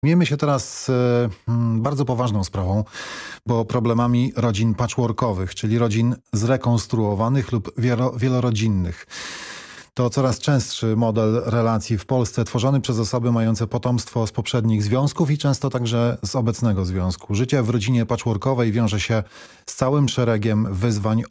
Miejmy się teraz bardzo poważną sprawą, bo problemami rodzin patchworkowych, czyli rodzin zrekonstruowanych lub wielorodzinnych. To coraz częstszy model relacji w Polsce, tworzony przez osoby mające potomstwo z poprzednich związków i często także z obecnego związku. Życie w rodzinie patchworkowej wiąże się z całym szeregiem wyzwań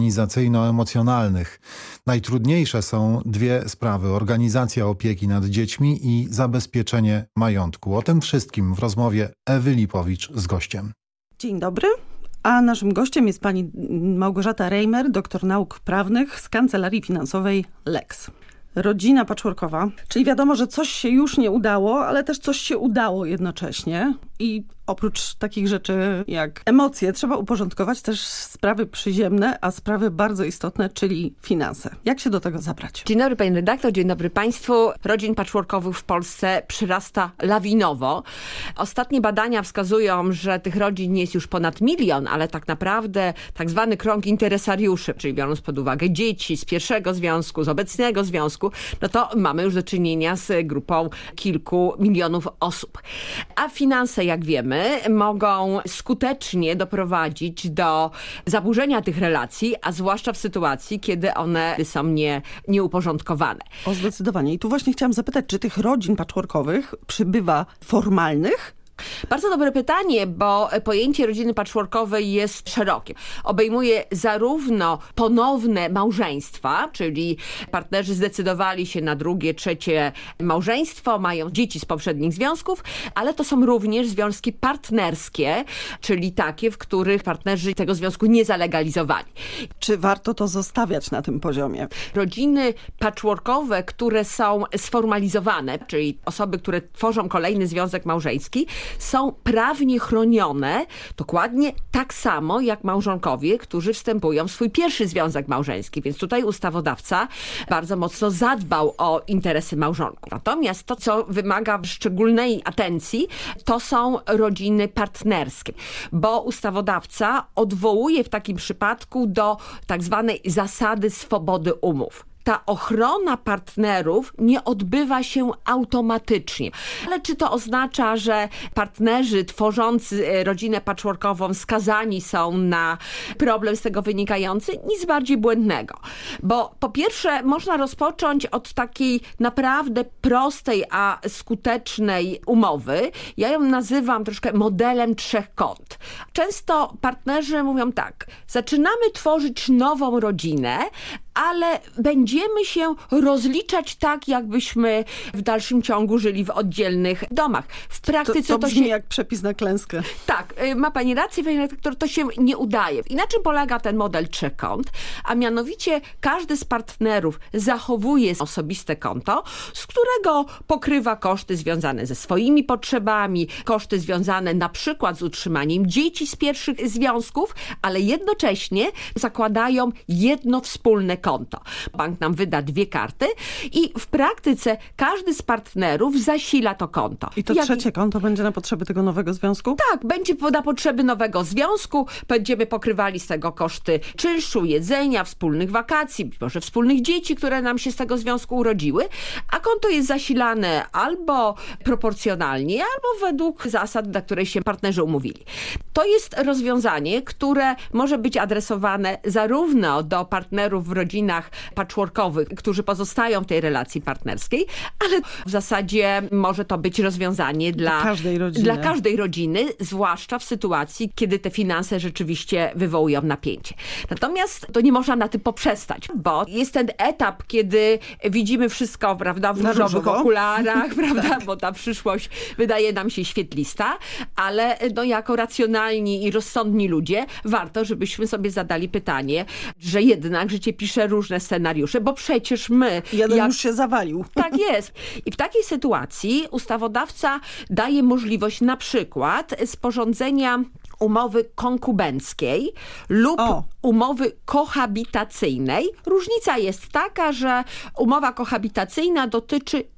organizacyjno-emocjonalnych. Najtrudniejsze są dwie sprawy: organizacja opieki nad dziećmi i zabezpieczenie majątku. O tym wszystkim w rozmowie Ewy Lipowicz z gościem. Dzień dobry. A naszym gościem jest pani Małgorzata Reimer, doktor nauk prawnych z Kancelarii Finansowej Lex. Rodzina patchworkowa, czyli wiadomo, że coś się już nie udało, ale też coś się udało jednocześnie. I oprócz takich rzeczy jak emocje, trzeba uporządkować też sprawy przyziemne, a sprawy bardzo istotne, czyli finanse. Jak się do tego zabrać? Dzień dobry pani redaktor, dzień dobry państwu. Rodzin patchworkowych w Polsce przyrasta lawinowo. Ostatnie badania wskazują, że tych rodzin jest już ponad 1 milion, ale tak naprawdę tak zwany krąg interesariuszy, czyli biorąc pod uwagę dzieci z pierwszego związku, z obecnego związku, no to mamy już do czynienia z grupą kilku milionów osób. A finanse, jak wiemy, mogą skutecznie doprowadzić do zaburzenia tych relacji, a zwłaszcza w sytuacji, kiedy one są nieuporządkowane. O, zdecydowanie. I tu właśnie chciałam zapytać, czy tych rodzin patchworkowych przybywa formalnych? Bardzo dobre pytanie, bo pojęcie rodziny patchworkowej jest szerokie. Obejmuje zarówno ponowne małżeństwa, czyli partnerzy zdecydowali się na drugie, trzecie małżeństwo, mają dzieci z poprzednich związków, ale to są również związki partnerskie, czyli takie, w których partnerzy tego związku nie zalegalizowali. Czy warto to zostawiać na tym poziomie? Rodziny patchworkowe, które są sformalizowane, czyli osoby, które tworzą kolejny związek małżeński, są prawnie chronione dokładnie tak samo jak małżonkowie, którzy wstępują w swój pierwszy związek małżeński. Więc tutaj ustawodawca bardzo mocno zadbał o interesy małżonków. Natomiast to, co wymaga szczególnej atencji, to są rodziny partnerskie, bo ustawodawca odwołuje w takim przypadku do tak zwanej zasady swobody umów. Ta ochrona partnerów nie odbywa się automatycznie. Ale czy to oznacza, że partnerzy tworzący rodzinę patchworkową skazani są na problem z tego wynikający? Nic bardziej błędnego. Bo po pierwsze można rozpocząć od takiej naprawdę prostej, a skutecznej umowy. Ja ją nazywam troszkę modelem 3 kąt. Często partnerzy mówią tak: zaczynamy tworzyć nową rodzinę, ale będziemy się rozliczać tak, jakbyśmy w dalszym ciągu żyli w oddzielnych domach. W praktyce to brzmi jak przepis na klęskę. Tak, ma pani rację, pani redaktor, to się nie udaje. I na czym polega ten model 3 kąt? A mianowicie każdy z partnerów zachowuje osobiste konto, z którego pokrywa koszty związane ze swoimi potrzebami, koszty związane na przykład z utrzymaniem dzieci z pierwszych związków, ale jednocześnie zakładają jedno wspólne konto. Bank nam wyda 2 karty i w praktyce każdy z partnerów zasila to konto. I to trzecie konto będzie na potrzeby tego nowego związku? Tak, będzie na potrzeby nowego związku. Będziemy pokrywali z tego koszty czynszu, jedzenia, wspólnych wakacji, może wspólnych dzieci, które nam się z tego związku urodziły, a konto jest zasilane albo proporcjonalnie, albo według zasad, na które się partnerzy umówili. To jest rozwiązanie, które może być adresowane zarówno do partnerów w rodzinach patchworkowych, którzy pozostają w tej relacji partnerskiej, ale w zasadzie może to być rozwiązanie dla każdej rodziny, zwłaszcza w sytuacji, kiedy te finanse rzeczywiście wywołują napięcie. Natomiast to nie można na tym poprzestać, bo jest ten etap, kiedy widzimy wszystko, prawda, w różowych okularach, prawda, bo ta przyszłość wydaje nam się świetlista, ale no, jako racjonalni i rozsądni ludzie warto, żebyśmy sobie zadali pytanie, że jednak życie pisze różne scenariusze, bo przecież my... Jeden już się zawalił. Tak jest. I w takiej sytuacji ustawodawca daje możliwość na przykład sporządzenia umowy konkubenckiej lub umowy kohabitacyjnej. Różnica jest taka, że umowa kohabitacyjna dotyczy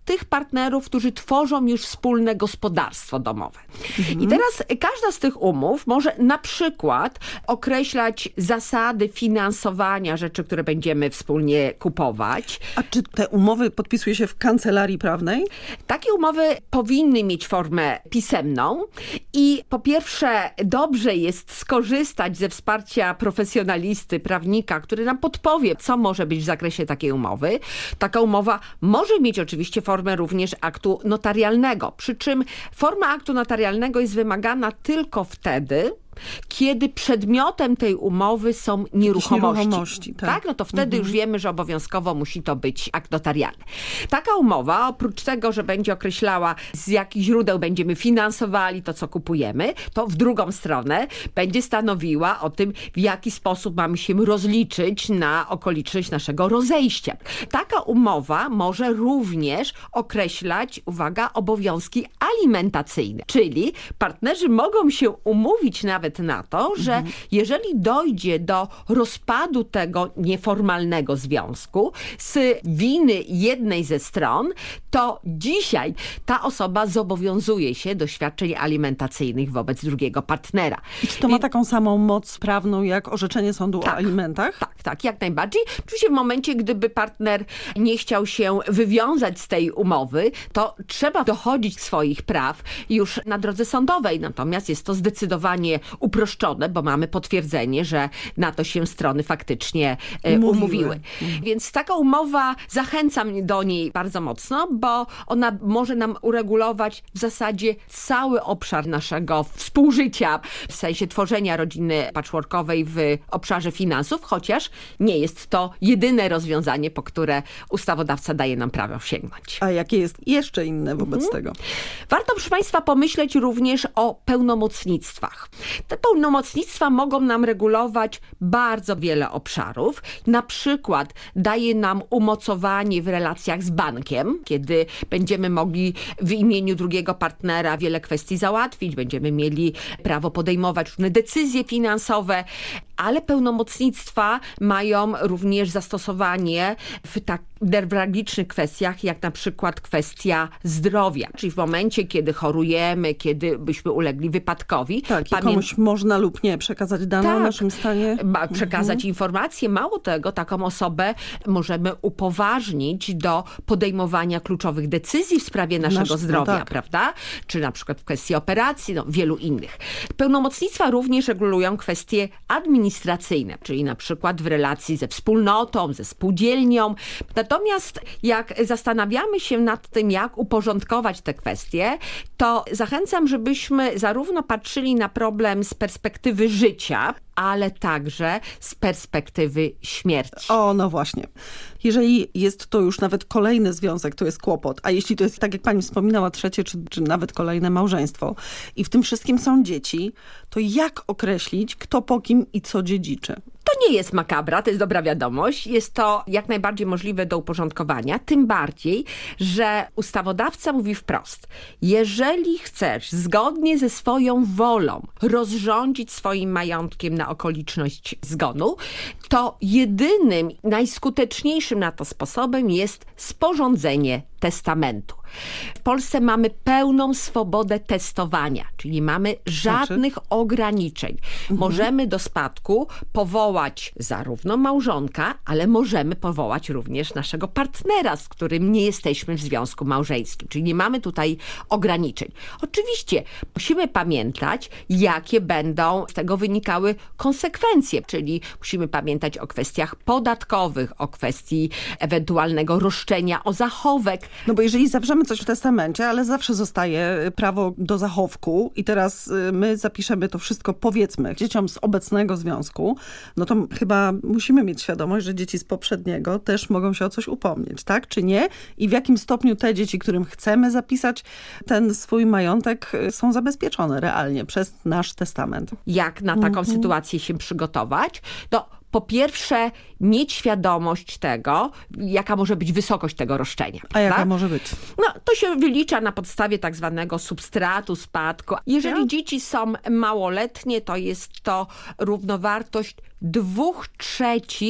tych partnerów, którzy tworzą już wspólne gospodarstwo domowe. I teraz każda z tych umów może na przykład określać zasady finansowania rzeczy, które będziemy wspólnie kupować. A czy te umowy podpisuje się w kancelarii prawnej? Takie umowy powinny mieć formę pisemną i po pierwsze dobrze jest skorzystać ze wsparcia profesjonalisty, prawnika, który nam podpowie, co może być w zakresie takiej umowy. Taka umowa może mieć oczywiście formę również aktu notarialnego, przy czym forma aktu notarialnego jest wymagana tylko wtedy, kiedy przedmiotem tej umowy są nieruchomości. Tak? No to wtedy już wiemy, że obowiązkowo musi to być akt notarialny. Taka umowa, oprócz tego, że będzie określała, z jakich źródeł będziemy finansowali to, co kupujemy, to w drugą stronę będzie stanowiła o tym, w jaki sposób mamy się rozliczyć na okoliczność naszego rozejścia. Taka umowa może również określać, uwaga, obowiązki alimentacyjne, czyli partnerzy mogą się umówić nawet na to, że jeżeli dojdzie do rozpadu tego nieformalnego związku z winy jednej ze stron, to dzisiaj ta osoba zobowiązuje się do świadczeń alimentacyjnych wobec drugiego partnera. I czy to ma taką samą moc prawną jak orzeczenie sądu o alimentach? Tak, jak najbardziej. Oczywiście w momencie, gdyby partner nie chciał się wywiązać z tej umowy, to trzeba dochodzić swoich praw już na drodze sądowej. Natomiast jest to zdecydowanie uproszczone, bo mamy potwierdzenie, że na to się strony faktycznie umówiły. Więc taka umowa, zachęcam do niej bardzo mocno, bo ona może nam uregulować w zasadzie cały obszar naszego współżycia, w sensie tworzenia rodziny patchworkowej w obszarze finansów, chociaż nie jest to jedyne rozwiązanie, po które ustawodawca daje nam prawo sięgnąć. A jakie jest jeszcze inne wobec tego? Warto, proszę Państwa, pomyśleć również o pełnomocnictwach. Te pełnomocnictwa mogą nam regulować bardzo wiele obszarów. Na przykład daje nam umocowanie w relacjach z bankiem, kiedy będziemy mogli w imieniu drugiego partnera wiele kwestii załatwić, będziemy mieli prawo podejmować różne decyzje finansowe, ale pełnomocnictwa mają również zastosowanie w tak newralgicznych kwestiach, jak na przykład kwestia zdrowia. Czyli w momencie, kiedy chorujemy, kiedy byśmy ulegli wypadkowi. Tak, i komuś można lub nie przekazać dane o naszym stanie. Przekazać informacje. Mało tego, taką osobę możemy upoważnić do podejmowania kluczowych decyzji w sprawie naszego zdrowia, prawda? Czy na przykład w kwestii operacji, wielu innych. Pełnomocnictwa również regulują kwestie administracyjne, czyli na przykład w relacji ze wspólnotą, ze spółdzielnią. Natomiast jak zastanawiamy się nad tym, jak uporządkować te kwestie, to zachęcam, żebyśmy zarówno patrzyli na problem z perspektywy życia, ale także z perspektywy śmierci. O, no właśnie. Jeżeli jest to już nawet kolejny związek, to jest kłopot. A jeśli to jest, tak jak pani wspominała, trzecie czy nawet kolejne małżeństwo i w tym wszystkim są dzieci, to jak określić, kto po kim i co dziedziczy? To nie jest makabra, to jest dobra wiadomość. Jest to jak najbardziej możliwe do uporządkowania, tym bardziej, że ustawodawca mówi wprost. Jeżeli chcesz zgodnie ze swoją wolą rozrządzić swoim majątkiem na okoliczność zgonu, to jedynym, najskuteczniejszym na to sposobem jest sporządzenie testamentu. W Polsce mamy pełną swobodę testowania, czyli nie mamy żadnych ograniczeń. Możemy do spadku powołać zarówno małżonka, ale możemy powołać również naszego partnera, z którym nie jesteśmy w związku małżeńskim, czyli nie mamy tutaj ograniczeń. Oczywiście musimy pamiętać, jakie będą z tego wynikały konsekwencje, czyli musimy pamiętać o kwestiach podatkowych, o kwestii ewentualnego roszczenia o zachowek. No bo jeżeli zawrzemy coś w testamencie, ale zawsze zostaje prawo do zachowku i teraz my zapiszemy to wszystko, powiedzmy, dzieciom z obecnego związku, no to chyba musimy mieć świadomość, że dzieci z poprzedniego też mogą się o coś upomnieć, tak? Czy nie? I w jakim stopniu te dzieci, którym chcemy zapisać ten swój majątek, są zabezpieczone realnie przez nasz testament? Jak na taką sytuację się przygotować? No, po pierwsze, mieć świadomość tego, jaka może być wysokość tego roszczenia. A jaka może być? No, to się wylicza na podstawie tak zwanego substratu, spadku. Jeżeli dzieci są małoletnie, to jest to równowartość 2/3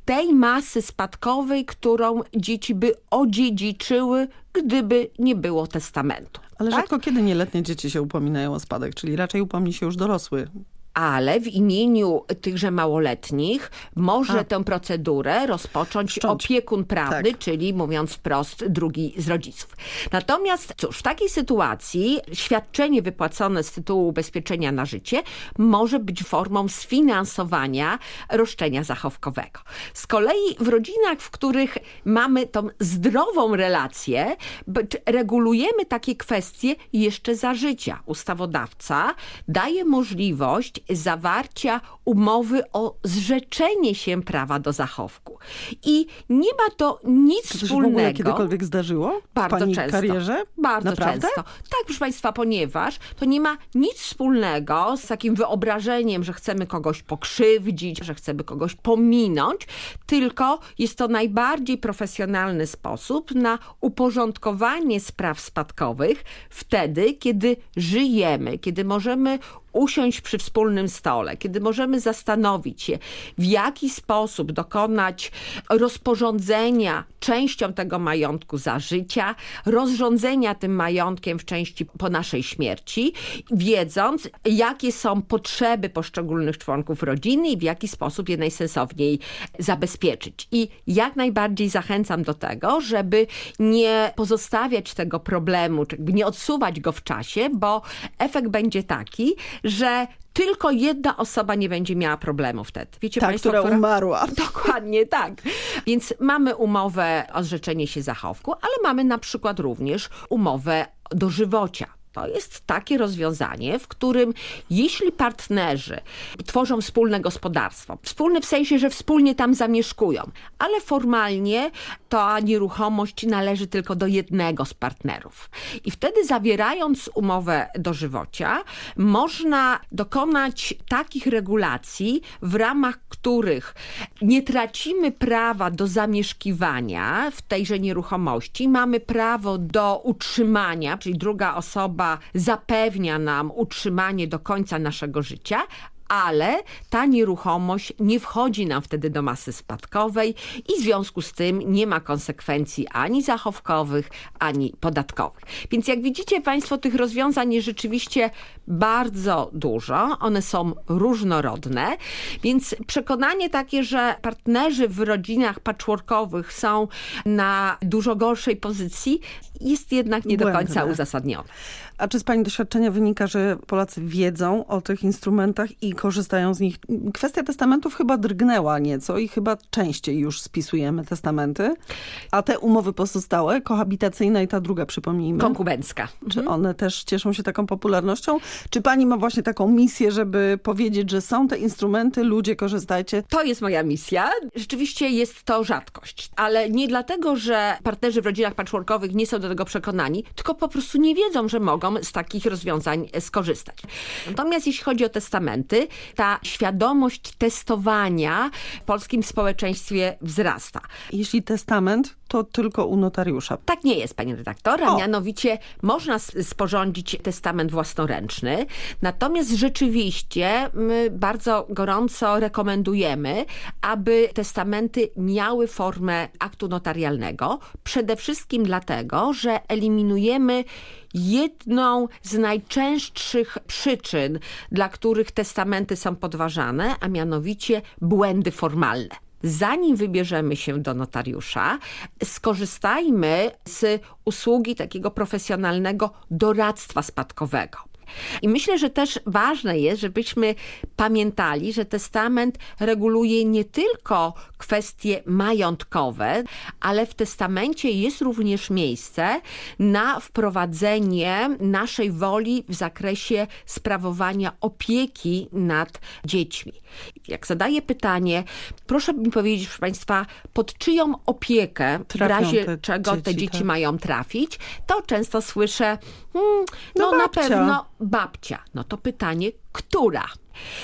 tej masy spadkowej, którą dzieci by odziedziczyły, gdyby nie było testamentu. Ale tak? rzadko kiedy nieletnie dzieci się upominają o spadek, czyli raczej upomni się już dorosły. Ale w imieniu tychże małoletnich może tę procedurę rozpocząć opiekun prawny, czyli mówiąc wprost drugi z rodziców. Natomiast cóż, w takiej sytuacji świadczenie wypłacone z tytułu ubezpieczenia na życie może być formą sfinansowania roszczenia zachowkowego. Z kolei w rodzinach, w których mamy tą zdrową relację, regulujemy takie kwestie jeszcze za życia. Ustawodawca daje możliwość zawarcia umowy o zrzeczenie się prawa do zachowku. I nie ma to nic Czy to się wspólnego. w ogóle kiedykolwiek zdarzyło w Bardzo pani często. karierze? Bardzo Naprawdę? często. Tak, proszę Państwa, ponieważ to nie ma nic wspólnego z takim wyobrażeniem, że chcemy kogoś pokrzywdzić, że chcemy kogoś pominąć, tylko jest to najbardziej profesjonalny sposób na uporządkowanie spraw spadkowych wtedy, kiedy żyjemy, kiedy możemy usiąść przy wspólnym stole, kiedy możemy zastanowić się, w jaki sposób dokonać rozporządzenia częścią tego majątku za życia, rozrządzenia tym majątkiem w części po naszej śmierci, wiedząc, jakie są potrzeby poszczególnych członków rodziny i w jaki sposób je najsensowniej zabezpieczyć. I jak najbardziej zachęcam do tego, żeby nie pozostawiać tego problemu, czy nie odsuwać go w czasie, bo efekt będzie taki, że tylko jedna osoba nie będzie miała problemu wtedy. Wiecie Ta, Państwo, która umarła. Dokładnie tak. Więc mamy umowę o zrzeczenie się zachowku, ale mamy na przykład również umowę dożywocia. To jest takie rozwiązanie, w którym jeśli partnerzy tworzą wspólne gospodarstwo, wspólne w sensie, że wspólnie tam zamieszkują, ale formalnie ta nieruchomość należy tylko do jednego z partnerów. I wtedy zawierając umowę dożywocia, można dokonać takich regulacji, w ramach których nie tracimy prawa do zamieszkiwania w tejże nieruchomości, mamy prawo do utrzymania, czyli druga osoba zapewnia nam utrzymanie do końca naszego życia, ale ta nieruchomość nie wchodzi nam wtedy do masy spadkowej i w związku z tym nie ma konsekwencji ani zachowkowych, ani podatkowych. Więc jak widzicie Państwo, tych rozwiązań jest rzeczywiście bardzo dużo. One są różnorodne, więc przekonanie takie, że partnerzy w rodzinach patchworkowych są na dużo gorszej pozycji, jest jednak nie do końca uzasadnione. A czy z pani doświadczenia wynika, że Polacy wiedzą o tych instrumentach i korzystają z nich? Kwestia testamentów chyba drgnęła nieco i chyba częściej już spisujemy testamenty. A te umowy pozostałe, kohabitacyjna i ta druga, przypomnijmy. Konkubencka. Czy one też cieszą się taką popularnością? Czy pani ma właśnie taką misję, żeby powiedzieć, że są te instrumenty, ludzie, korzystajcie? To jest moja misja. Rzeczywiście jest to rzadkość. Ale nie dlatego, że partnerzy w rodzinach patchworkowych nie są do tego przekonani, tylko po prostu nie wiedzą, że mogą z takich rozwiązań skorzystać. Natomiast jeśli chodzi o testamenty, ta świadomość testowania w polskim społeczeństwie wzrasta. Jeśli testament, to tylko u notariusza. Tak nie jest, pani redaktor, a mianowicie można sporządzić testament własnoręczny, natomiast rzeczywiście my bardzo gorąco rekomendujemy, aby testamenty miały formę aktu notarialnego, przede wszystkim dlatego, że eliminujemy jedną z najczęstszych przyczyn, dla których testamenty są podważane, a mianowicie błędy formalne. Zanim wybierzemy się do notariusza, skorzystajmy z usługi takiego profesjonalnego doradztwa spadkowego. I myślę, że też ważne jest, żebyśmy pamiętali, że testament reguluje nie tylko kwestie majątkowe, ale w testamencie jest również miejsce na wprowadzenie naszej woli w zakresie sprawowania opieki nad dziećmi. Jak zadaję pytanie, proszę mi powiedzieć, proszę Państwa, pod czyją opiekę w razie czego te dzieci mają trafić, to często słyszę, na pewno babcia. No to pytanie, która?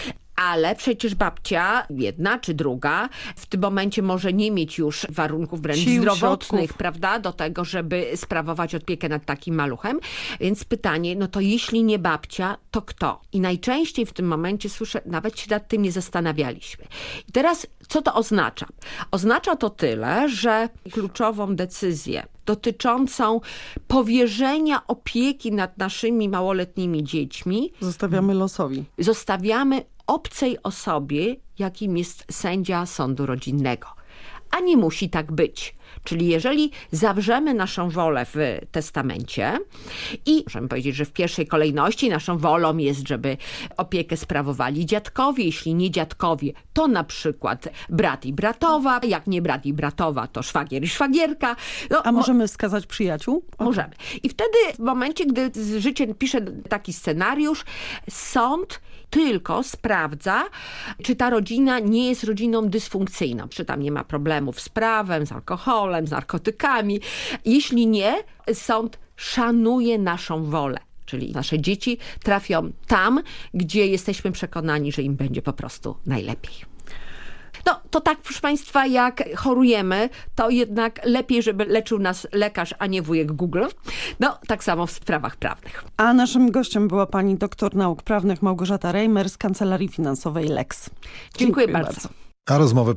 ale przecież babcia, jedna czy druga, w tym momencie może nie mieć już warunków wręcz Sił, zdrowotnych, środków. prawda, do tego, żeby sprawować opiekę nad takim maluchem. Więc pytanie, no to jeśli nie babcia, to kto? I najczęściej w tym momencie słyszę, nawet się nad tym nie zastanawialiśmy. I teraz, co to oznacza? Oznacza to tyle, że kluczową decyzję dotyczącą powierzenia opieki nad naszymi małoletnimi dziećmi Zostawiamy losowi. zostawiamy obcej osobie, jakim jest sędzia sądu rodzinnego. A nie musi tak być. Czyli jeżeli zawrzemy naszą wolę w testamencie i możemy powiedzieć, że w pierwszej kolejności naszą wolą jest, żeby opiekę sprawowali dziadkowie, jeśli nie dziadkowie, to na przykład brat i bratowa, jak nie brat i bratowa, to szwagier i szwagierka. No, A możemy wskazać przyjaciół? możemy. I wtedy w momencie, gdy życie pisze taki scenariusz, sąd tylko sprawdza, czy ta rodzina nie jest rodziną dysfunkcyjną, czy tam nie ma problemów z prawem, z alkoholem, z narkotykami. Jeśli nie, sąd szanuje naszą wolę. Czyli nasze dzieci trafią tam, gdzie jesteśmy przekonani, że im będzie po prostu najlepiej. No, to tak, proszę Państwa, jak chorujemy, to jednak lepiej, żeby leczył nas lekarz, a nie wujek Google. No, tak samo w sprawach prawnych. A naszym gościem była pani doktor nauk prawnych Małgorzata Reimer z Kancelarii Finansowej Lex. Dziękuję bardzo. A rozmowę